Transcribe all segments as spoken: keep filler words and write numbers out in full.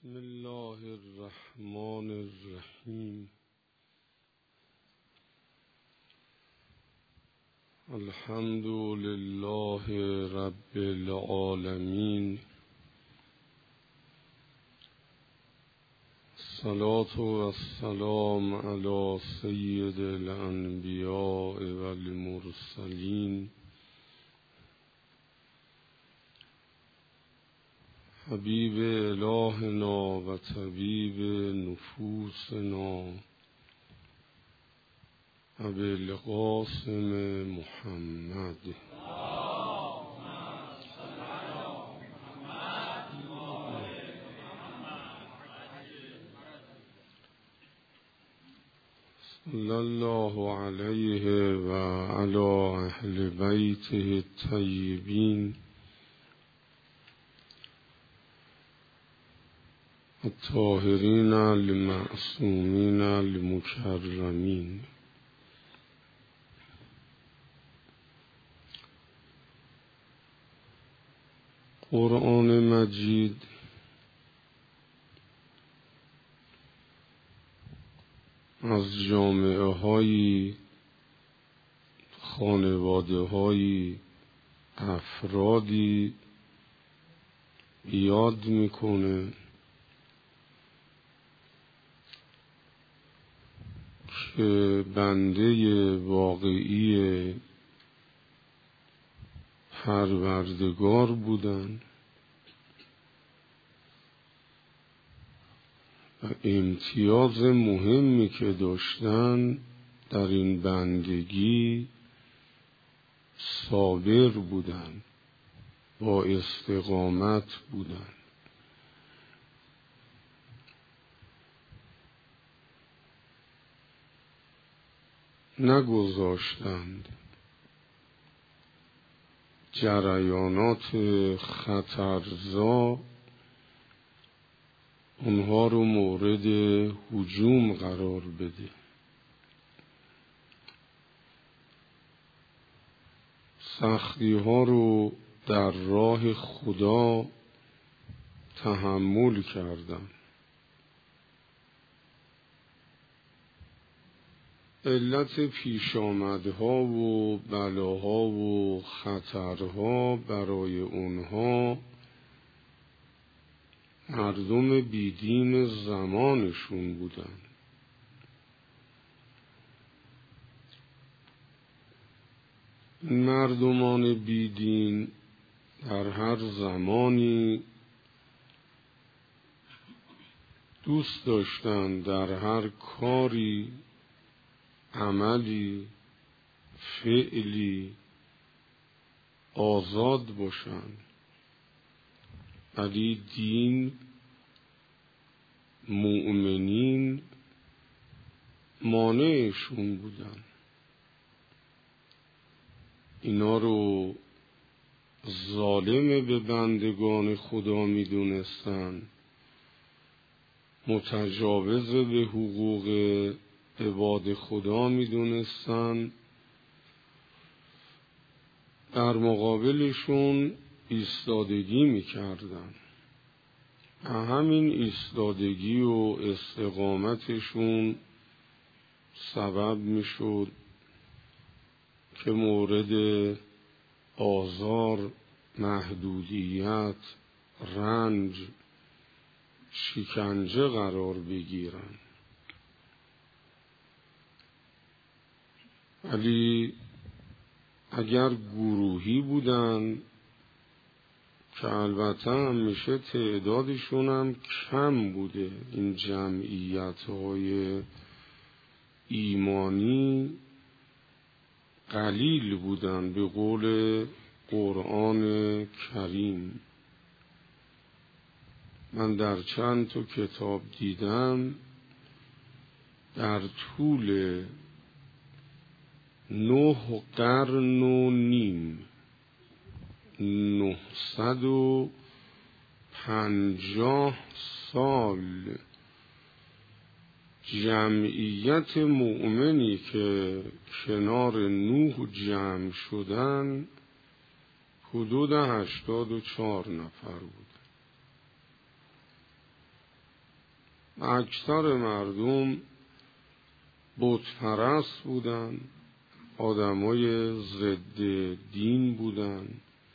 بسم الله الرحمن الرحیم. الحمد لله رب العالمین. الصلاة والسلام علی سید الانبیاء والمرسلین حبیب الهنا و طبیب نفوسنا ابوالقاسم محمد. صلی الله علیه و علی اهل بیته الطیبین الطاهرین المعصومین المکرمین. قرآن مجید از جامعه هایی، خانواده هایی، افرادی یاد میکنه که بنده واقعی پروردگار بودن و امتیاز مهمی که داشتن در این بندگی صابر بودن، با استقامت بودن. نگذاشتند جریانات خطرزا اونها رو مورد هجوم قرار بده. سختی ها رو در راه خدا تحمل کردن. علت پیش آمدها و بلاها و خطرها برای اونها مردم بیدین زمانشون بودن. مردمان بیدین در هر زمانی دوست داشتن در هر کاری، عملی، فعلی آزاد باشن، ولی دین، مؤمنین مانعشون بودن. اینا رو ظالم به بندگان خدا می دونستن، متجاوز به حقوق عباد خدا می دونستن. در مقابلشون ایستادگی می کردن. همین ایستادگی و استقامتشون سبب می شد که مورد آزار، محدودیت، رنج، شکنجه قرار بگیرن. ولی اگر گروهی بودن که البته همیشه تعدادشون هم کم بوده، این جمعیت های ایمانی قلیل بودن به قول قرآن کریم. من در چند تا کتاب دیدم در طول نه قرن و نیم، نهصد و پنجاه سال، جمعیت مؤمنی که کنار نوح جمع شدن حدود هشتاد و چهار نفر بود. اکثر مردم بت پرست بودن، آدمای ضد دین بودن،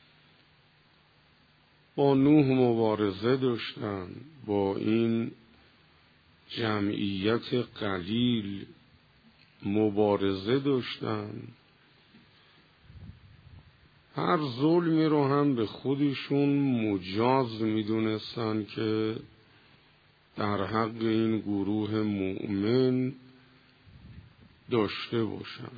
با نوح مبارزه داشتن، با این جمعیت قلیل مبارزه داشتن. هر ظلمی رو هم به خودشون مجاز میدونستن که در حق این گروه مؤمن داشته باشن.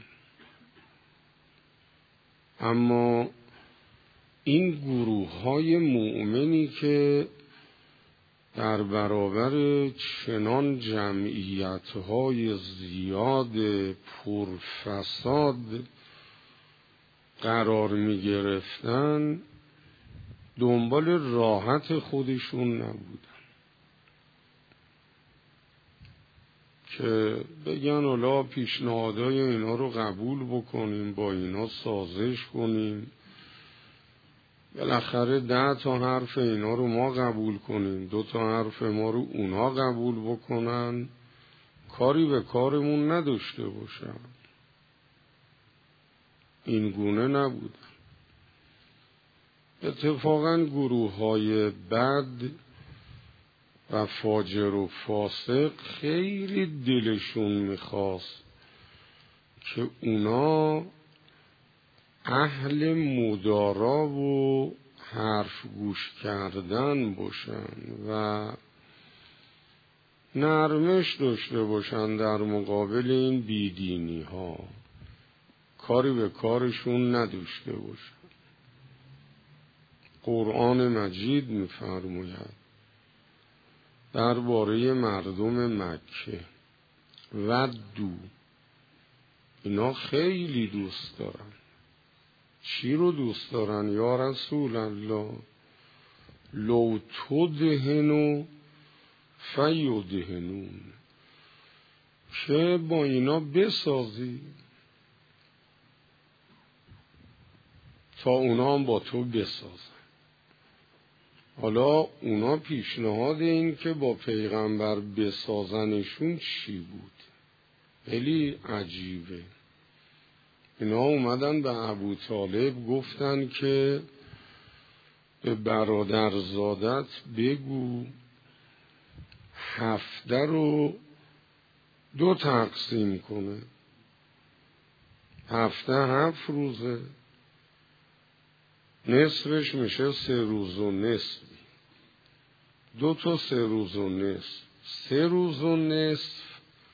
اما این گروه های مؤمنی که در برابر چنان جمعیت های زیاد پرفساد قرار می گرفتن، دنبال راحت خودشون نبودن که بگن حالا پیشنهادهای اینا رو قبول بکنیم، با اینا سازش کنیم، بالاخره ده تا حرف اینا رو ما قبول کنیم، دو تا حرف ما رو اونا قبول بکنن، کاری به کارمون نداشته باشن. این گونه نبودن. اتفاقاً گروه های بد و فاجر و فاسق خیلی دلشون میخواست که اونا اهل مدارا و حرف گوش کردن باشن و نرمش داشته باشن در مقابل این بیدینی ها، کاری به کارشون نداشته باشن. قرآن مجید می‌فرماید درباره مردم مکه، ودو، اینا خیلی دوست دارن. چی رو دوست دارن یا رسول الله؟ لو تدهنو فیدهنون، که با اینا بسازی تا اونا هم با تو بسازن. حالا اونا پیشنهاد این که با پیغمبر بسازنشون چی بود؟ خیلی عجیبه. اینا اومدن به ابو طالب گفتن که به برادرزادت بگو هفته رو دو تقسیم کنه، هفته هفت روزه، نصفش میشه سه روز و نصف، دو تا سه روز و نصف، سه روز و نصف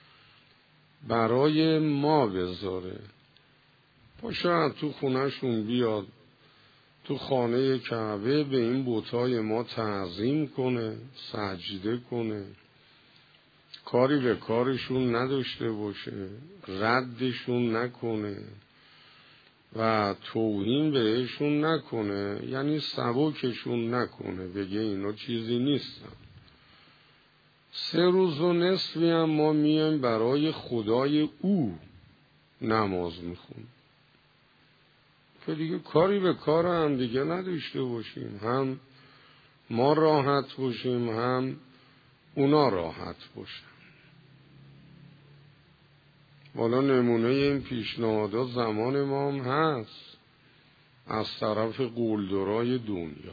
برای ما بذاره، پاشد تو خونهشون بیاد، تو خانه کعبه به این بتای ما تعظیم کنه، سجده کنه، کاری به کارشون نداشته باشه، ردشون نکنه و توهین بهشون نکنه، یعنی سبکشون نکنه، بگه اینا چیزی نیستن. سه روز و نصفی هم ما میایم برای خدای او نماز میخونیم که دیگه کاری به کار هم دیگه نداشته باشیم، هم ما راحت باشیم هم اونا راحت باشن. والا نمونه این پیشنهادها زمان ما هم هست از طرف قولدرای دنیا،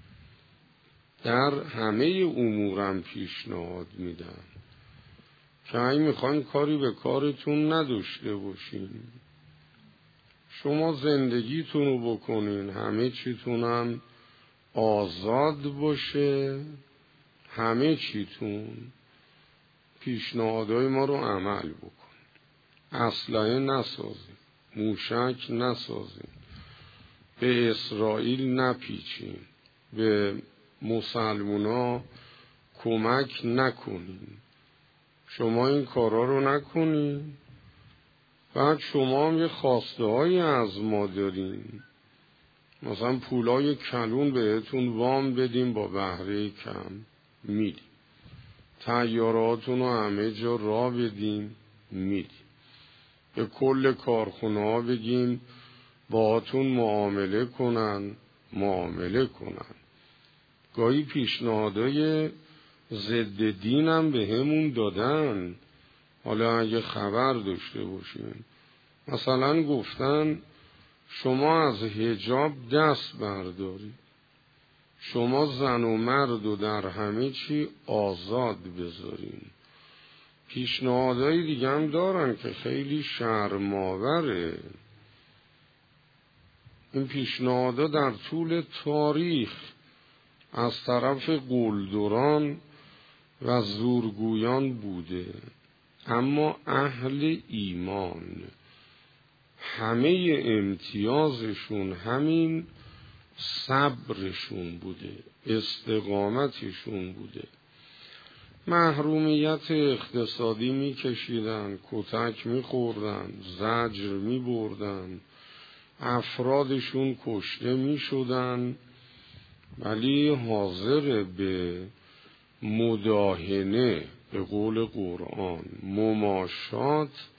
در همه امورم پیشنهاد میدن که اگه میخواین کاری به کارتون نداشته باشین، شما زندگیتون رو بکنین، همه چیتونم آزاد باشه، همه چیتون، پیشنهادهای ما رو عمل بکن، اسلحه نسازیم، موشک نسازیم، به اسرائیل نپیچیم، به مسلمونا کمک نکنیم. شما این کارا رو نکنین، بعد شما هم یه خواسته هایی از ما دارین، مثلا پولای کلون بهتون وام بدیم با بهره کم، میدیم، طیاراتون رو همه جا راه بدیم، میدیم، به کل کارخونه ها بگیم باهاتون معامله کنن، معامله کنن. گاهی پیشنهادهای ضد دینم به همون دادن. حالا اگه خبر داشته باشیم، مثلا گفتن شما از حجاب دست بردارید، شما زن و مرد و در همه چی آزاد بذارین. پیشنهادهای دیگه هم دارن که خیلی شرم‌آوره. این پیشنهادها در طول تاریخ از طرف قلدران و زورگویان بوده، اما اهل ایمان همه امتیازشون همین صبرشون بوده، استقامتشون بوده. محرومیت اقتصادی میکشیدن، کتک میخوردن، زجر میبردن، افرادشون کشته میشدن، ولی حاضر به مداهنه، به قول قرآن مماشات،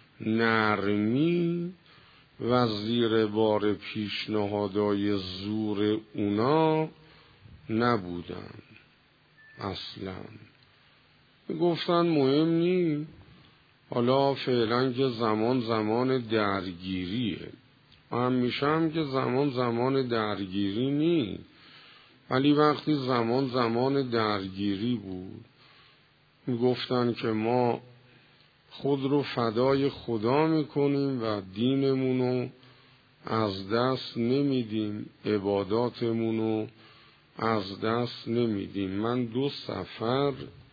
نرمی و زیر بار پیشنهادهای زور اونا نبودن. اصلا گفتن مهم نی، حالا فعلا که زمان زمان درگیریه، همیشه هم که زمان زمان درگیری نی، ولی وقتی زمان زمان درگیری بود گفتن که ما خود رو فدای خدا میکنیم و دینمونو از دست نمیدیم، عباداتمونو از دست نمیدیم. من دو سفر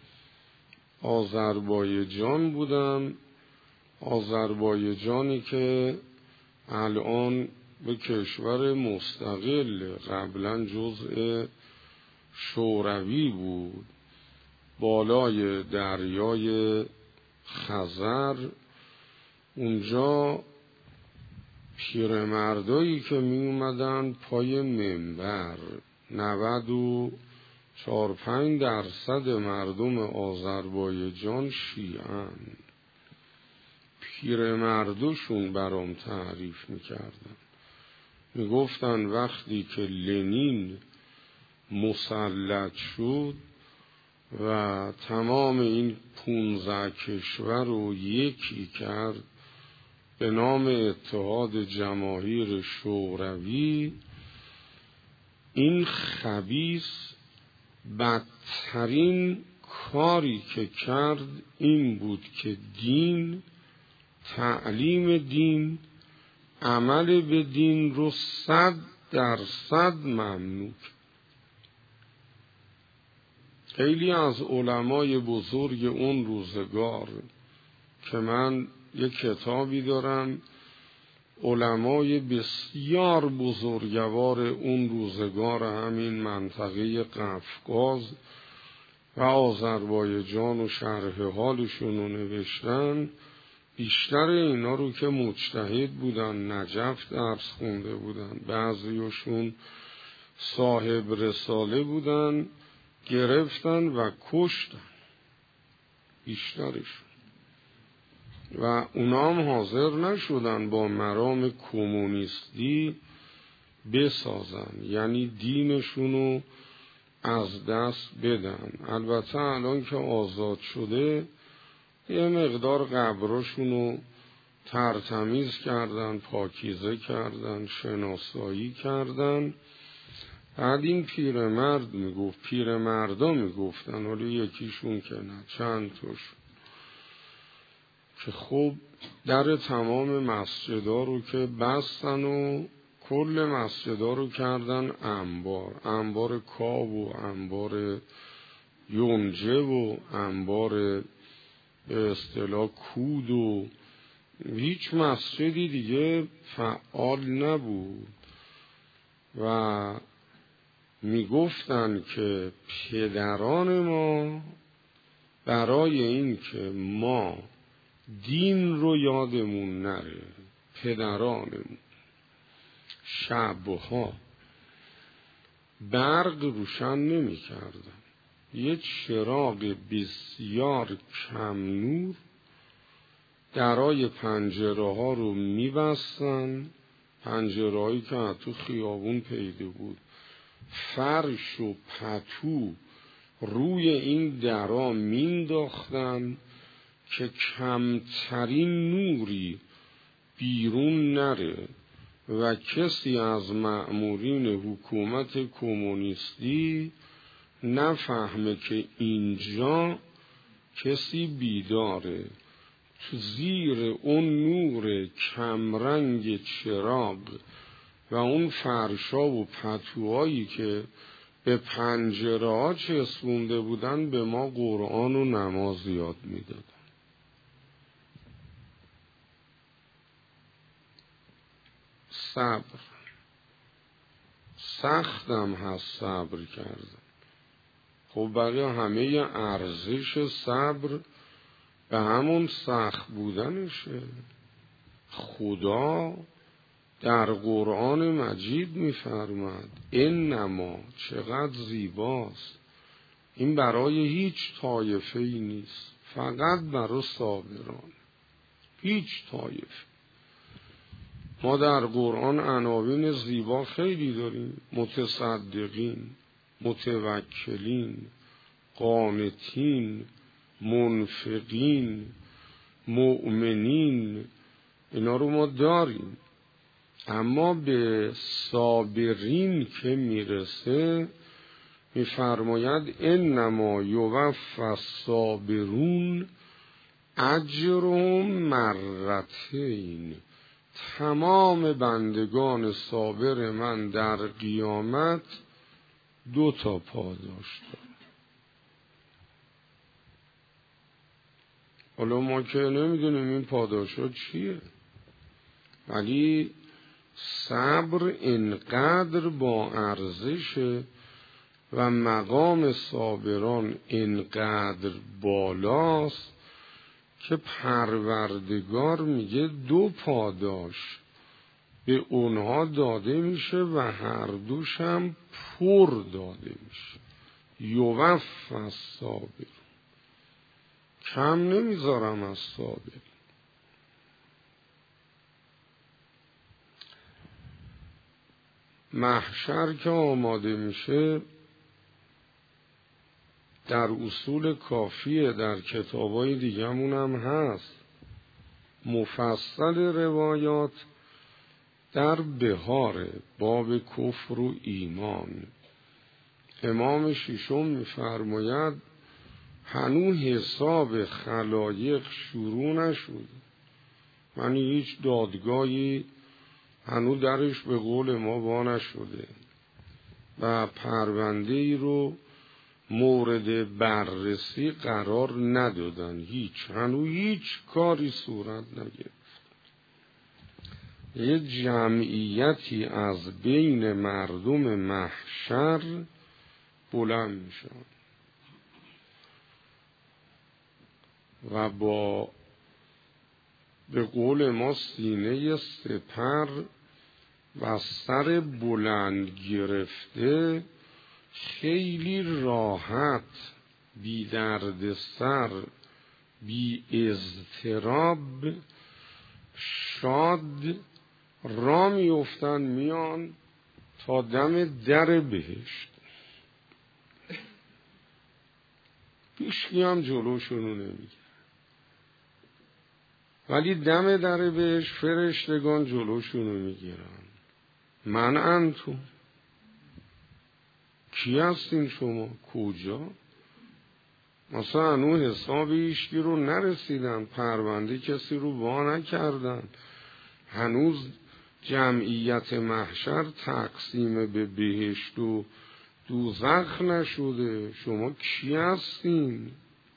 آذربایجان بودم، آذربایجانی که الان به کشور مستقل، قبلا جزء شوروی بود، بالای دریای خزر. اونجا پیرمردایی که می اومدن پای منبر، نود و چهار پنج درصد مردم آذربایجان شیعن، پیرمردشون برام تعریف میکردن، میگفتن وقتی که لنین مسلط شد و تمام این پونزده کشور رو یکی کرد به نام اتحاد جماهیر شوروی، این خبیث بدترین کاری که کرد این بود که دین، تعلیم دین، عمل به دین رو صد درصد ممنوع. خیلی از علمای بزرگ اون روزگار که من یک کتابی دارم، علمای بسیار بزرگوار اون روزگار همین منطقه قفقاز و آذربایجان و شرح حالشون رو نوشتن. بیشتر اینا رو که مجتهد بودن، نجف درس خونده بودن، بعضیشون صاحب رساله بودن، گرفتن و کشتن بیشترشون، و اونا هم حاضر نشدن با مرام کمونیستی بسازن، یعنی دینشونو از دست بدن. البته الان که آزاد شده یه مقدار قبراشونو ترتمیز کردن، پاکیزه کردن، شناسایی کردن. بعد این پیرمرد میگفت، پیرمردا میگفتن، حالا یکیشون که نه، چند تاشون، که خب در تمام مسجدا رو که بستن و کل مسجدا رو کردن انبار، انبار کاب و انبار یونجه و انبار به اصطلاح کود، و هیچ مسجدی دیگه فعال نبود. و میگفتن که پدران ما برای این که ما دین رو یادمون نره، پدرانمون شبها برق روشن نمی کردن، یه چراغ بسیار کم نور درای پنجره ها رو می بستن، پنجره هایی که تو خیابون پیدا بود، فرش و پتو روی این درا مینداختن که کمترین نوری بیرون نره و کسی از مأمورین حکومت کمونیستی نفهمه که اینجا کسی بیداره. تو زیر اون نور کمرنگ چراغ و اون فرشا و پتوهایی که به پنجره ها چسبونده بودن به ما قرآن و نماز یاد میدادن. صبر سختم هست صبر کردن. خب برای همه ارزش صبر به همون سخت بودنشه. خدا در قرآن مجید می‌فرماید انما، چقدر زیباست، این برای هیچ طایفه‌ای نیست، فقط برای صابران. هیچ طایفه. ما در قرآن عناوین زیبا خیلی داریم: متصدقین، متوکلین، قانتین، منفقین، مؤمنین، اینا رو ما داریم. اما به صابرین که میرسه میفرماید انما یوفی الصابرون اجرهم مرتین. تمام بندگان صابر من در قیامت دو تا پاداش دارن. حالا ما که نمیدونیم این پاداشا چیه، ولی صبر اینقدر با ارزشه و مقام صابران اینقدر بالاست که پروردگار میگه دو پاداش به اونها داده میشه و هر دوش هم پر داده میشه. یوفی الصابرون، کم نمیذارم از صابر. محشر که آماده میشه در اصول کافیه، در کتابای دیگمون هم هست، مفصل روایات در بهار باب کفر و ایمان. امام ششم میفرماید هنوز حساب خلایق شروع نشد، یعنی هیچ دادگاهی هنوز درش به قول ما وا نشده و پرونده ای رو مورد بررسی قرار ندادن. هیچ هنوز هیچ کاری صورت نگرفت. یه جمعیتی از بین مردم محشر بلند میشن و با به قول ما سینه سپر و سر بلند گرفته خیلی راحت، بی درد سر، بی اضطراب، شاد را میافتن میان تا دم در بهشت. هیچکی هم جلوشونو نمیگه، ولی دم در بهشت فرشتگان جلوشونو میگیرن. من انتم، کی هستین شما؟ کجا؟ مثلا هنوز حساب ایشکی رو نرسیدن، پرونده کسی رو وا نکردن، هنوز جمعیت محشر تقسیم به بهشت و دوزخ نشده. شما کی هستین؟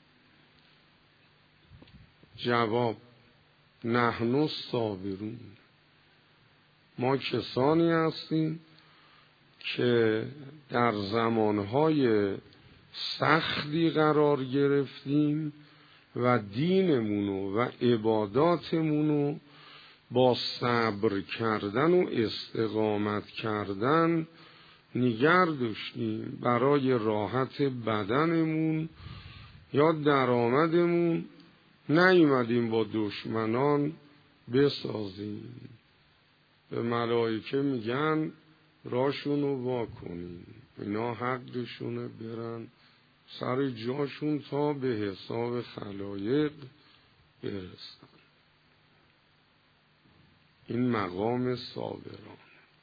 جواب: نحن الصابرون، ما کسانی هستیم که در زمانهای سختی قرار گرفتیم و دینمونو و عباداتمونو با صبر کردن و استقامت کردن نگه داشتیم برای راحت بدنمون یا درآمدمون. نیومدیم با دشمنان بسازیم. به ملائکه میگن راشونو وا کنین، اینا حقشونه برن سر جاشون تا به حساب خلایق برسن. این مقام صابران.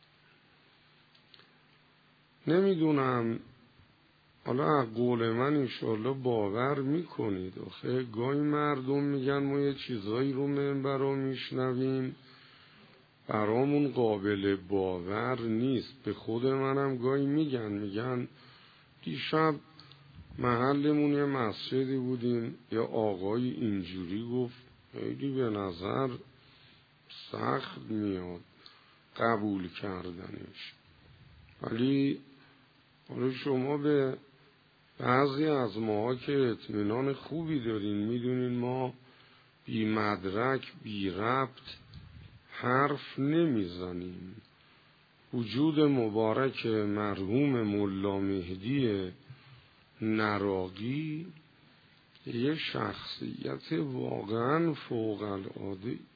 نمیدونم حالا قول من انشالله باور میکنید. آخه گاهی مردم میگن ما یه چیزایی رو منبرا میشنویم برامون قابل باور نیست. به خود منم گاهی میگن میگن دیشب محلمون یه مسجدی بودیم یه آقای اینجوری گفت، خیلی به نظر سخت میاد قبول کردنش. ولی حالا شما به بعضی از ماها که اطمینان خوبی دارین میدونین ما بی مدرک بی ربط حرف نمیزنیم. وجود مبارک مرحوم ملا مهدی نراقی یه شخصیت واقعا فوق العاده بوده.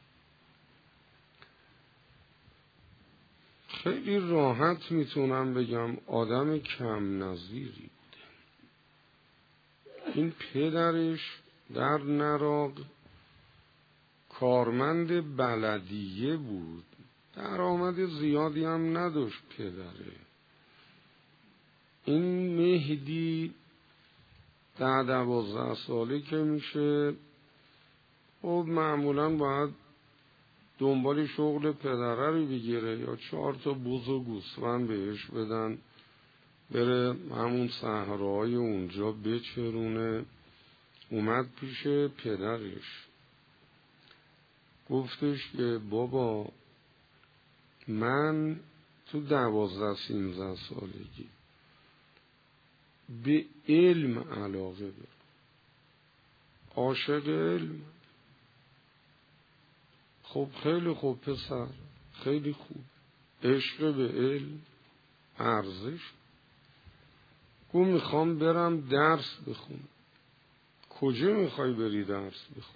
خیلی راحت میتونم بگم آدم کم نظیری بوده. این پدرش در نراق کارمند بلدیه بود، درآمد زیادی هم نداشت پدره. این مهدی ده دوازده ساله که میشه خب معمولا باید دنبال شغل پدره رو بگیره یا چهار تا بز و گوسفند بهش بدن بره همون صحراهای اونجا بچرونه. اومد پیش پدرش گفتش که بابا من تو دوازده سینزده سالگی به علم علاقه دارم، عاشق علم. خب خیلی خوب پسر، خیلی خوب. عشق به علم ارزش. گفت میخوام برم درس بخونم. کجا میخوای بری درس بخون؟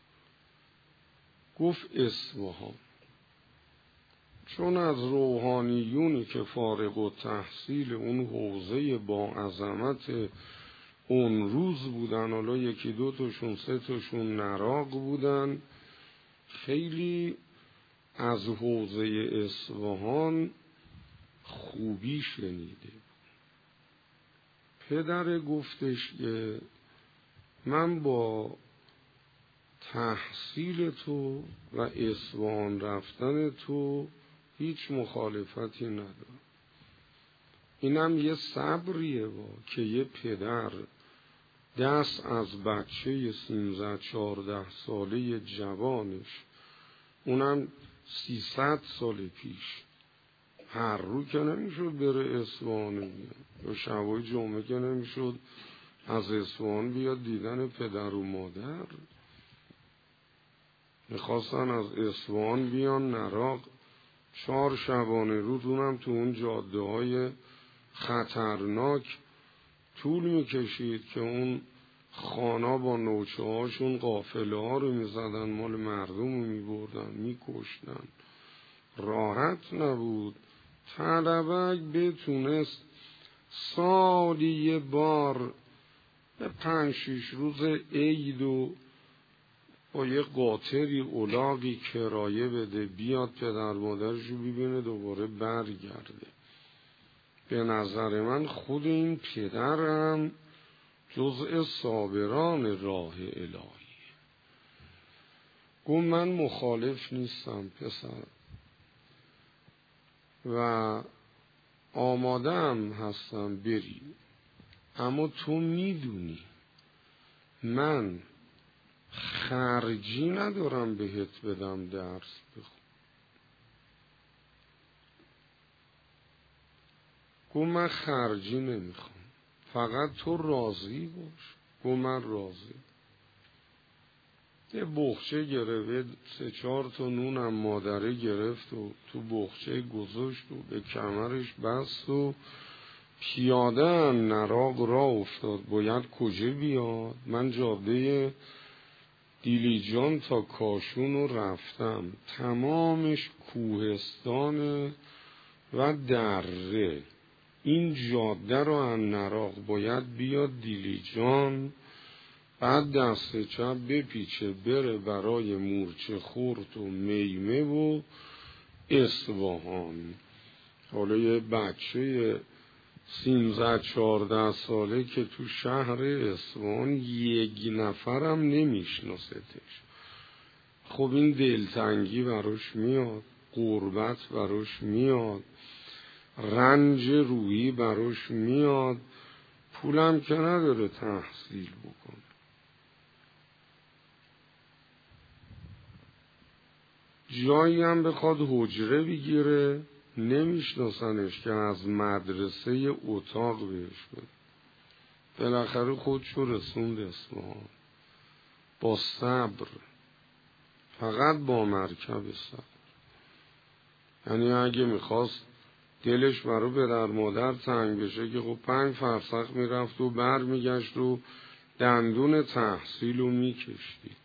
گفت اصفهان. چون از روحانیونی که فارغ التحصیل اون حوزه با عظمت اون روز بودن، حالا یکی دو تاشون سه تاشون نراق بودن، خیلی از حوزه اصفهان خوبی شنیده. پدر گفتش که من با تحصیل تو و اصفهان رفتن تو هیچ مخالفتی ندارم. اینم یه صبریه با که یه پدر دست از بچه سیزده چهارده ساله جوانش، اونم سیصد سال پیش، هر رو که نمیشد بره اصفهان بیاد یا شبای جمعه که نمیشد از اصفهان بیاد دیدن پدر و مادر. میخواستن از اصفهان بیان نراق، چهار شبانه روز، اونم تو اون جاده های خطرناک طول میکشید که اون خانا با نوچه هاشون قافله ها رو میزدن، مال مردم رو میبردن میکشتن. راحت نبود. طلبک بتونست سالی یه بار به پنج شیش روز عید و با یه قاطری اولاغی کرایه بده بیاد پدر مادرش رو ببینه دوباره برگرده. به نظر من خود این پدرم جزء صابران راه الهی. گفت من مخالف نیستم پسر و آمادم هستم بری، اما تو میدونی من خرجی ندارم بهت بدم درس بخون. گفت من خرجی نمیخوام، فقط تو راضی باش. گفت من راضی. یه بخچه گرفت، سه چهار تا نونم مادره گرفت و تو بخچه گذاشت و به کمرش بست و پیاده هم نراق را افتاد. باید کجا بیاد؟ من جاده دیلیجان تا کاشون رو رفتم، تمامش کوهستان و دره. این جاده رو هم نراق باید بیاد دیلیجان، بعد دست چپ بپیچه بره برای مورچه خورد و میمه و اصفهان. حالا یه بچه سیزده چهارده ساله که تو شهر اصفهان یک نفرم نمیشناستش، خب این دلتنگی براش میاد، غربت براش میاد، رنج روحی براش میاد، پولم که نداره تحصیل بکنه. جایی هم بخواد حجره بگیره نمیشناسنش که از مدرسه اتاق بهش بده. بالاخره خودشو رسوند اصفهان با صبر، فقط با مرکب صبر. یعنی اگه میخواست دلش برای پدر مادر تنگ بشه که خب پنج فرسخ میرفت و بر میگشت و دندون تحصیل رو میکشتید.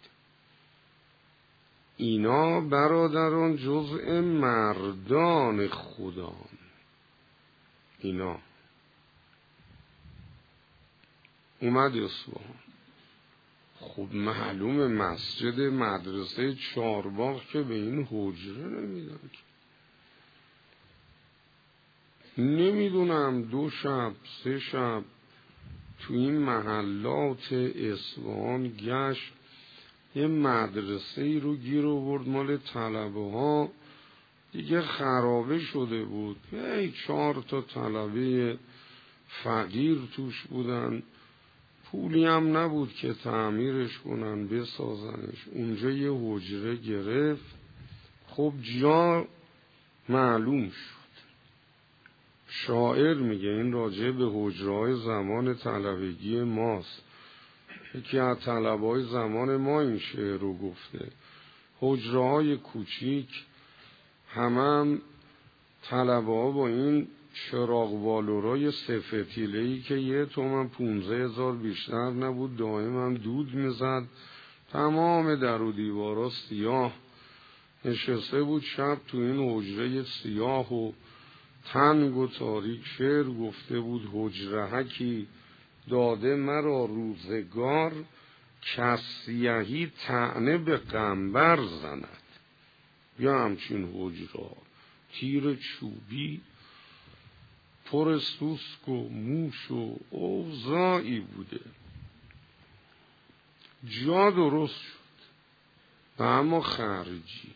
اینا برادران جزء مردان خدان. اینا اومد اصفهان، خب معلومه مسجد مدرسه چارباغ که به این حجره نمیدن. نمیدونم دو شب سه شب تو این محلات اصفهان گشت، یه مدرسه ای رو گیر آورد مال طلبه ها، دیگه خرابه شده بود، یه چهار تا طلبه فقیر توش بودن، پولی هم نبود که تعمیرش کنن بسازنش. اونجا یه حجره گرفت، خب جا معلوم شد. شاعر میگه این راجع به حجره‌های زمان طلبگی ماست، یکی از طلبه‌های زمان ما این شعر رو گفته. حجره‌های کوچیک همه هم طلبه‌ها با این چراغ والورای سفتیله‌ای که یه تومن پونزه هزار بیشتر نبود، دائم هم دود میزد، تمام در و دیوارا سیاه، نشسته بود شب تو این حجره سیاه و تنگ و تاریک. شعر گفته بود حجرهکی داده مرا روزگار، کسیهی طعنه به قنبر زند. یا همچین حجره تیر چوبی پر سوسک و موش و اوضاعی بوده. جا درست شد و اما خرجی.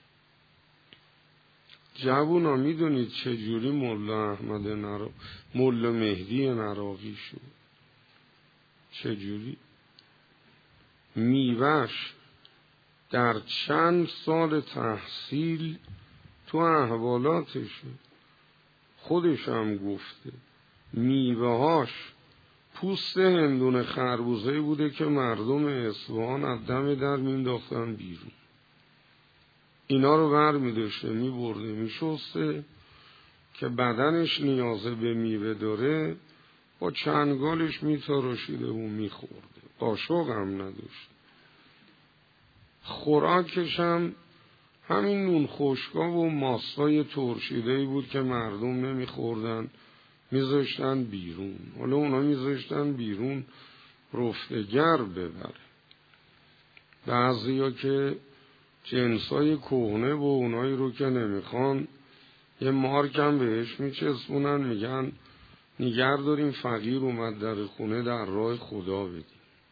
جوونا میدونید چجوری مولا احمد نرا مولا مهدی نراقی شد؟ چجوری؟ میوهش در چند سال تحصیل تو احوالاتشه، خودش هم گفته میوهاش پوست هندون خربوزه بوده که مردم اصفهان از دم در مینداختن بیرون. اینا رو بر میداشته میبرده میشسته که بدنش نیازه به میوه داره، با چنگالش میتراشیده و میخورده، قاشق هم نداشت. خوراکش هم همین نون خشکا و ماستای ترشیده‌ای بود که مردم نمیخوردن، میذاشتن بیرون. حالا اونا میذاشتن بیرون رفتگر ببره. بعضیا که جنسای کهنه و اونایی رو که نمیخوان یه مارکم بهش میچسبونن، میگن نگر داریم فقیر اومد در خونه در راه خدا بدیم.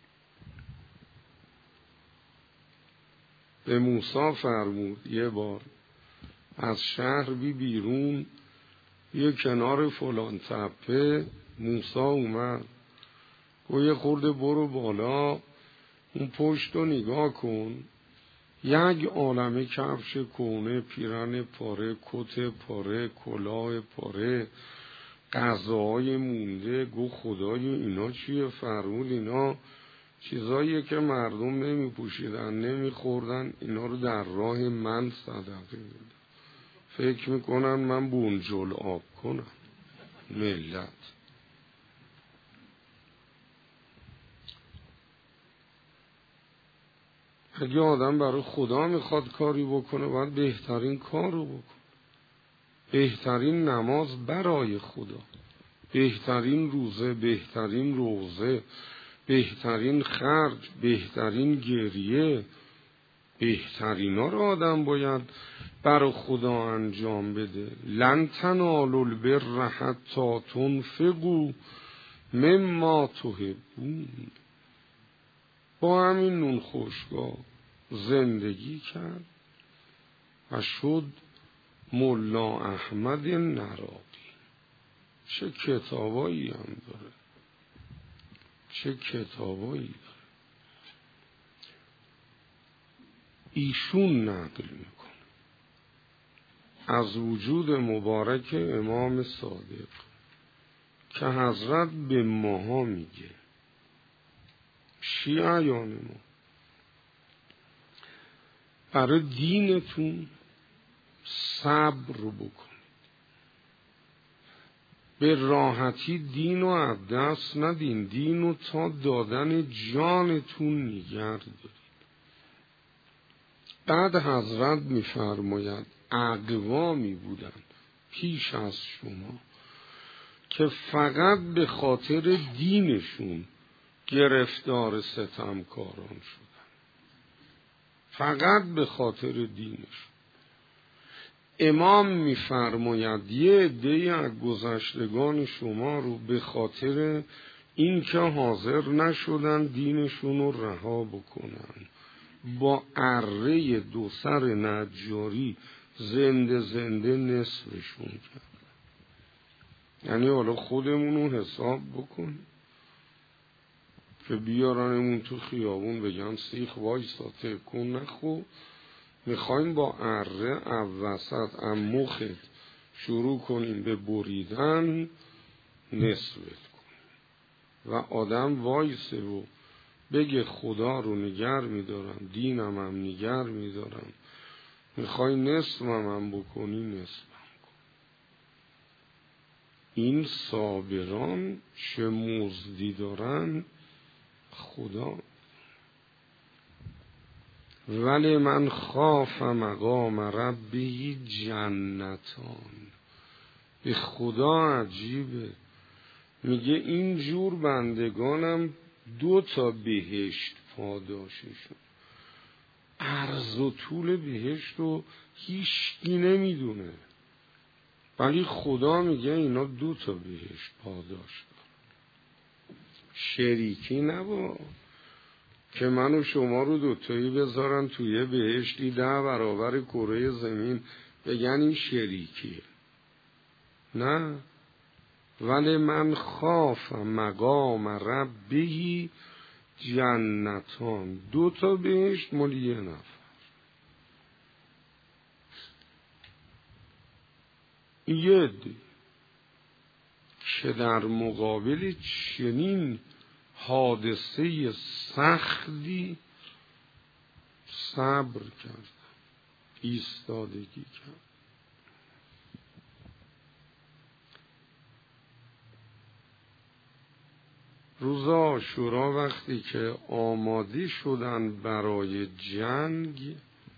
به موسی فرمود یه بار از شهر بی بیرون یه کنار فلان تپه. موسی اومد گوی یه خورده برو بالا، اون پشت رو نگاه کن، یک عالمه کفش کهنه، پیرن پاره، کت پاره، کلاه پاره، غذاهای مونده. گو خدای اینا چیه؟ فرمود اینا چیزاییه که مردم نمی پوشیدن نمی خوردن، اینا رو در راه من صدقه میدن. فکر میکنن من بونجل آب کنم ملت. اگه آدم برای خدا میخواد کاری بکنه باید بهترین کار رو بکنه. بهترین نماز برای خدا. بهترین روزه، بهترین روزه، بهترین خرج، بهترین گریه، بهترینا رو آدم باید برای خدا انجام بده. لن تنالوا البر حتی تنفقوا مما تحبون. با همین نون خشکا زندگی کرد و شد ملا احمد نراقی. چه کتابایی هم داره، چه کتابایی داره. ایشون نقل میکنه از وجود مبارک امام صادق که حضرت به ماها میگه شیعیان ما برای دینتون صبر بکنید، به راحتی دین رو از دست ندین، دین رو تا دادن جانتون نگه دارید. بعد حضرت میفرماید اقوامی بودن پیش از شما که فقط به خاطر دینشون گرفتار ستمکاران شدن، فقط به خاطر دینشون. امام میفرماید یه عده‌ای از گذشتگان شما رو به خاطر اینکه حاضر نشدن دینشون رو رها بکنن با اره دو سر نجاری زنده زنده نصفشون کرد. یعنی حالا خودمون رو حساب بکن که بیارنمون تو خیابون بگن سیخ وایسا تکون نخو، میخوایم با اره اوسط ام مخت شروع کنیم به بریدن، نصفت کنیم و آدم وایسه و بگه خدا رو نگر میدارم، دینم هم نگر میدارم، میخوای نصفم هم بکنی نصفم کن. این صابران چه مزدی دارن خدا. ولی من خاف مقام ربی جنتان. به خدا عجیبه، میگه این جور بندگانم دو تا بهشت پاداششون. عرض و طول بهشت رو هیچکی نمیدونه، ولی خدا میگه اینا دو تا بهشت پاداش دارن. شریکی نبا که من و شما رو دوتایی بذارن توی بهشتی ده برابر کره زمین بگن این شریکیه. نه، ولی من خاف مقام ربی جنتان. دو تا بهشت مال یه نفر. یه دی که در مقابل چنین حادثه سختی صبر کرد، ایستادگی کرد. روز عاشورا وقتی که آماده شدن برای جنگ،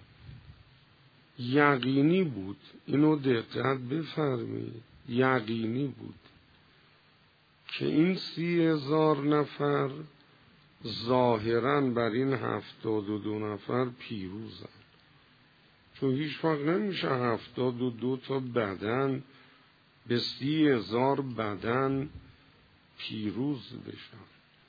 یقینی بود، اینو دقت بفرمایید، یقینی بود که این سی هزار نفر ظاهراً بر این هفتاد و دو نفر پیروزن، چون هیچ وقت نمیشه هفتاد و دو تا بدن به سی هزار بدن پیروز بشن.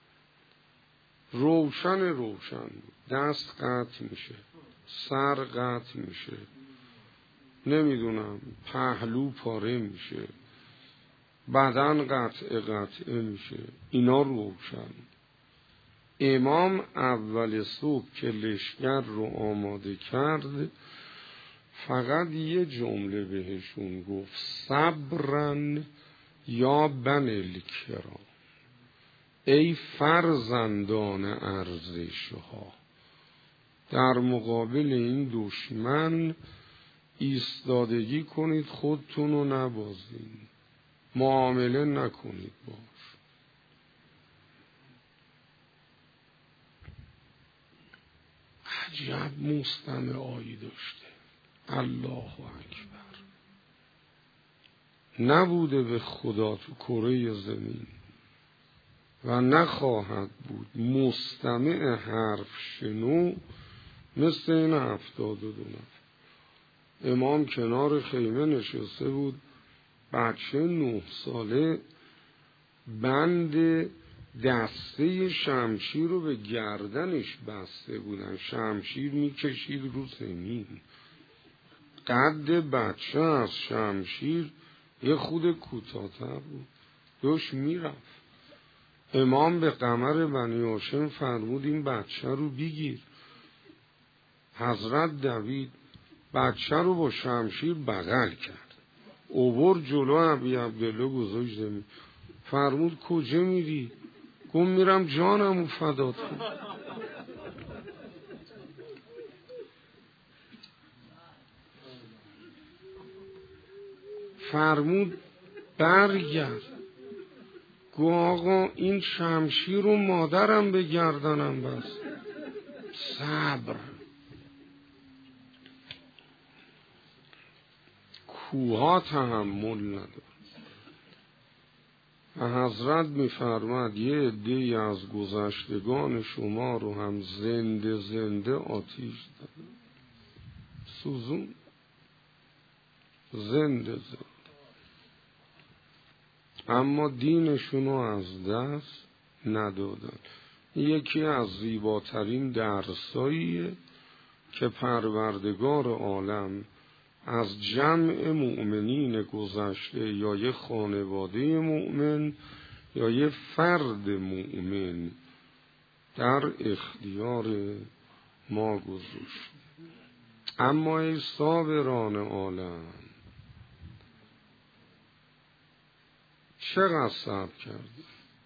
روشن روشن بود، دست قطع میشه، سر قطع میشه، نمیدونم پهلو پاره میشه، بدن قطع قطعه میشه. اینا روشن. امام اول صبح که لشکر رو آماده کرد فقط یه جمله بهشون گفت: صبرن یا بنی الکرام، ای فرزندان ارزش ها، در مقابل این دشمن ایستادگی کنید، خودتون رو نبازین، معامله نکنید باش. عجب مستمعایی داشته. الله اکبر. نبوده به خدا تو کره زمین و نخواهد بود مستمع حرف شنو مثل این هفتاد و دو نفر. امام کنار خیمه نشسته بود، بچه نه ساله بند دسته شمشیر رو به گردنش بسته بودن، شمشیر میکشید رو زمین. قد بچه از شمشیر یه خود کوتاه‌تر بود، داشت میرفت. امام به قمر بنی هاشم فرمود این بچه رو بگیر. حضرت دوید، بچه رو با شمشیر بغل کرد، اوبر جلو ابی عبدالله گذاشت زمین. فرمود کجا میری؟ گفت میرم جانمو فدات کنم. فرمود برگرد. گفت آقا این شمشیر رو مادرم به گردنم بست. صبر. کوها تحمل نداره. و حضرت می‌فرماد یه عده‌ای از گذشتگان شما رو هم زنده زنده آتیش دادن، سوزون، زنده زنده، اما دینشون رو از دست ندادن. یکی از زیباترین درساییه که پروردگار عالم از جمع مؤمنین گذشته یا یه خانواده مؤمن یا یه فرد مؤمن در اختیار ما گذاشت. اما ای صابران عالم، چقدر صبر کردی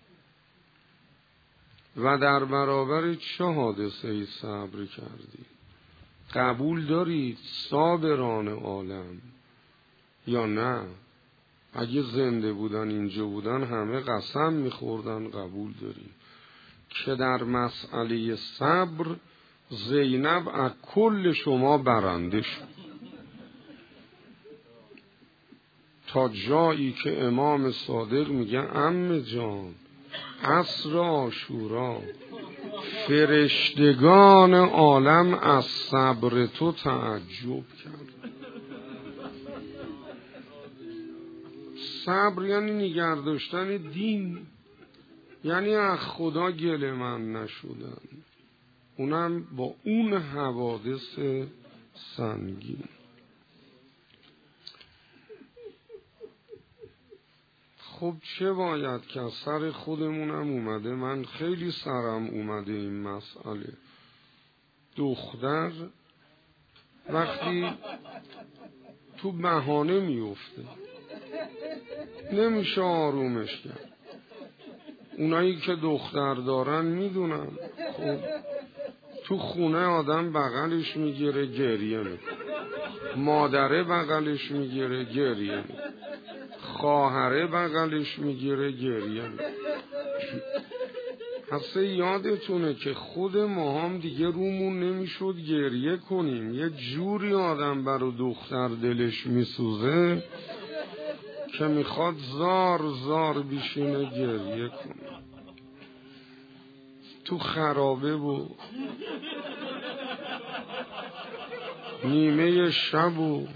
و در برابر چه حادثه ای صبر کردی؟ قبول دارید صابران عالم یا نه؟ اگه زنده بودن اینجا بودن همه قسم میخوردن قبول داریم که در مسئله صبر زینب از کل شما برنده شد، تا جایی که امام صادق میگه عمه جان عصر عاشورا فرشتگان عالم از صبر تو تعجب کرد. صبر یعنی نگه داشتن دین، یعنی از خدا گله من نشدن، اونم با اون حوادث سنگین. خب چه باید که سر خودمونم اومده، من خیلی سرم اومده این مسئله. دختر وقتی تو بهانه میفته نمیشه آرومش کرد. اونایی که دختر دارن میدونن، خب تو خونه آدم بغلش میگیره گریه میکنه، مادره بغلش میگیره گریه میکنه، خواهره بغلش میگیره گریه میکنه. اصلا یادتونه که خود ما هم دیگه رومون نمیشد گریه کنیم. یه جوری آدم برای دختر دلش میسوزه که میخواد زار زار بشینه گریه کنه. تو خرابه و نیمه شب و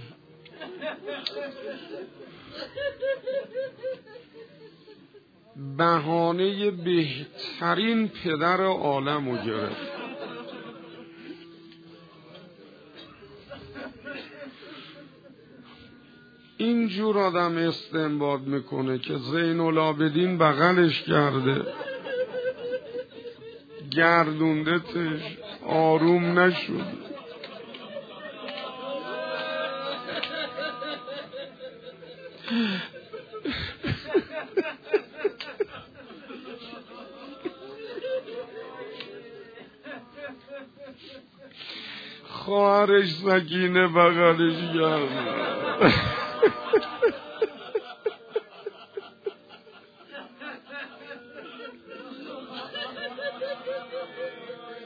بهانه بهترین پدر عالم رو گرفت. اینجور آدم استنباط میکنه که زین العابدین بغلش کرده گردوندتش، آروم نشد. خواهرش سکینه بغلش کرده.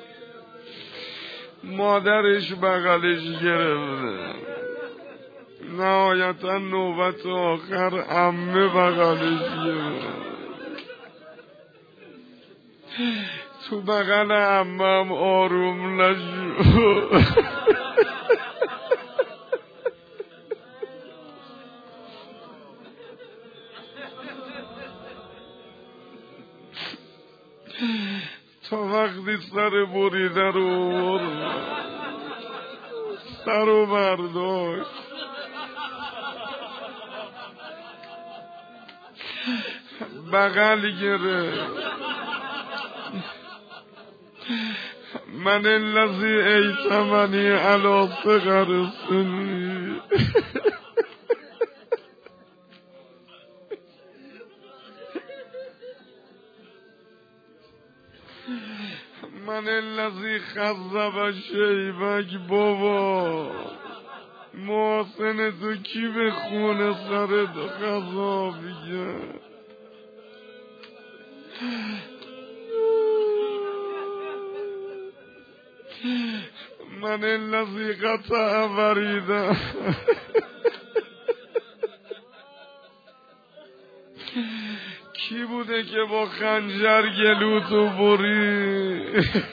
مادرش بغلش گرفته. نهایتا نوبت آخر عمه بغلشیه، تو بغل عمه هم آروم نشو. تا وقتی سر بریده رو برد، سر و برداشت، بغل گرفت، من الذی ایتمنی علی صغر سنی. من الذی خذب شیبک. بابا محسن تو کی به خون سرت خذا بگه؟ من الذی قطع وریده. کی بوده که با خنجر گلوتو بری؟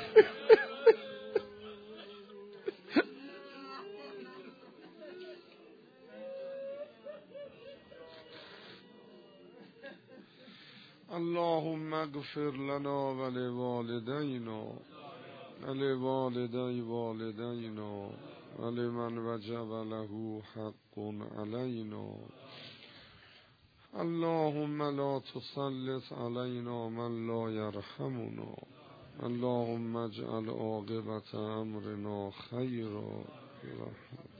اللهم اغفر لنا ولوالدینا ولوالدی والدینا ولمن وجب له حق علینا. اللهم لا تسلط علينا من لا يرحمنا. اللهم اجعل عاقبة امرنا خيرا.